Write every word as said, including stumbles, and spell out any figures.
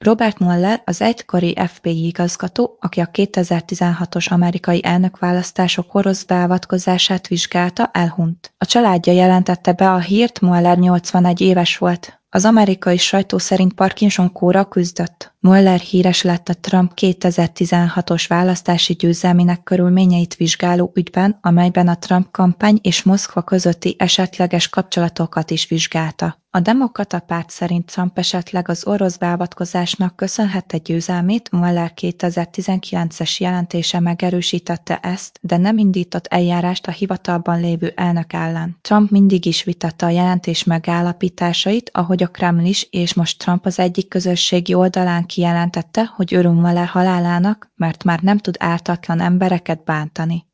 Robert Mueller az egykori ef bé i igazgató, aki a kétezer-tizenhatos amerikai elnökválasztások orosz beavatkozását vizsgálta, elhunyt. A családja jelentette be a hírt, Mueller nyolcvanegy éves volt. Az amerikai sajtó szerint Parkinson-kórral küzdött. Mueller híres lett a Trump kétezer-tizenhatos választási győzelmének körülményeit vizsgáló ügyben, amelyben a Trump kampány és Moszkva közötti esetleges kapcsolatokat is vizsgálta. A Demokrata Párt szerint Trump esetleg az orosz beavatkozásnak köszönhette győzelmét, Mueller kétezer-tizenkilences jelentése megerősítette ezt, de nem indított eljárást a hivatalban lévő elnök ellen. Trump mindig is vitatta a jelentés megállapításait, ahogy a Kreml is, és most Trump az egyik közösségi oldalán kijelentette, hogy örül Mueller halálának, mert már nem tud ártatlan embereket bántani.